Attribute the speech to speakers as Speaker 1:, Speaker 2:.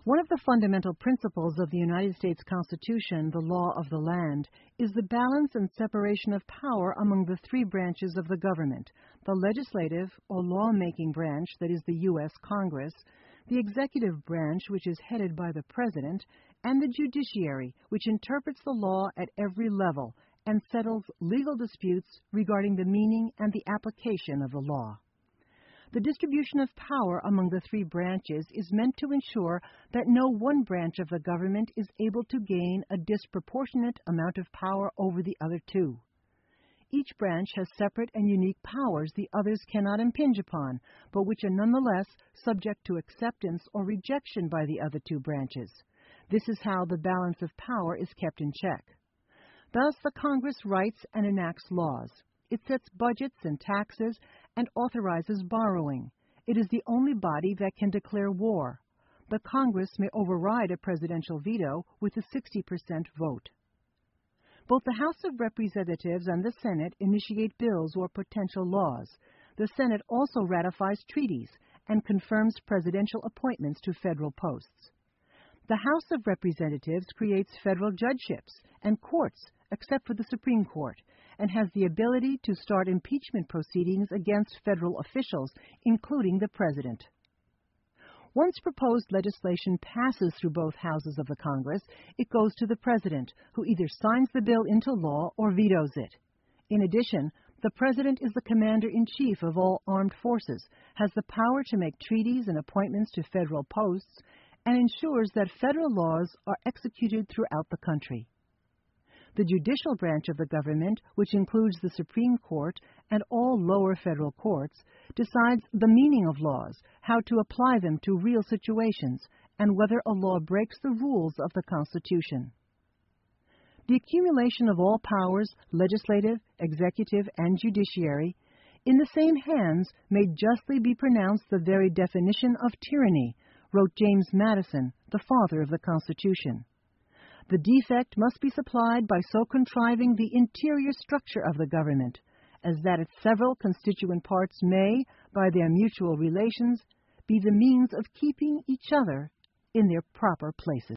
Speaker 1: One of the fundamental principles of the United States Constitution, the law of the land, is the balance and separation of power among the three branches of the government: the legislative or lawmaking branch, that is the U.S. Congress, the executive branch, which is headed by the President, and the judiciary, which interprets the law at every level and settles legal disputes regarding the meaning and the application of the law. The distribution of power among the three branches is meant to ensure that no one branch of the government is able to gain a disproportionate amount of power over the other two. Each branch has separate and unique powers the others cannot impinge upon, but which are nonetheless subject to acceptance or rejection by the other two branches. This is how the balance of power is kept in check. Thus, the Congress writes and enacts laws. It sets budgets and taxes and authorizes borrowing. It is the only body that can declare war. The Congress may override a presidential veto with a 60% vote. Both the House of Representatives and the Senate initiate bills or potential laws. The Senate also ratifies treaties and confirms presidential appointments to federal posts. The House of Representatives creates federal judgeships and courts, except for the Supreme Court, and has the ability to start impeachment proceedings against federal officials, including the President. Once proposed legislation passes through both houses of the Congress, it goes to the President, who either signs the bill into law or vetoes it. In addition, the President is the Commander-in-Chief of all armed forces, has the power to make treaties and appointments to federal posts, and ensures that federal laws are executed throughout the country. The judicial branch of the government, which includes the Supreme Court and all lower federal courts, decides the meaning of laws, how to apply them to real situations, and whether a law breaks the rules of the Constitution. The accumulation of all powers, legislative, executive, and judiciary, in the same hands may justly be pronounced the very definition of tyranny, wrote James Madison, the father of the Constitution. The defect must be supplied by so contriving the interior structure of the government, as that its several constituent parts may, by their mutual relations, be the means of keeping each other in their proper places.